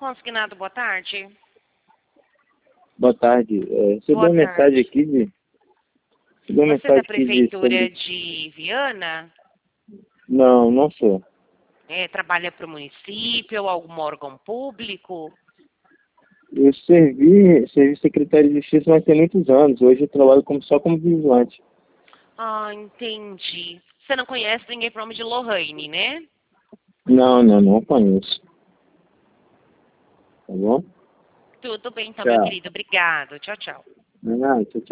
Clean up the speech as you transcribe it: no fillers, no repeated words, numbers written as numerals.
consignado, boa tarde. Boa tarde. Recebi Boa uma mensagem tarde. aqui de. Recebi uma Você é da mensagem aqui de Prefeitura sobre. de Viana? Não, não sou. Trabalha para o município ou algum órgão público? Eu servi secretário de Justiça, mas tem muitos anos. Hoje eu trabalho só como vigilante. Ah, entendi. Você não conhece ninguém por nome de Lohane, né? Não conheço. Tá bom? Tudo bem então, meu Tchau. querido. Obrigado. Tchau, tchau. Não, tchau, tchau.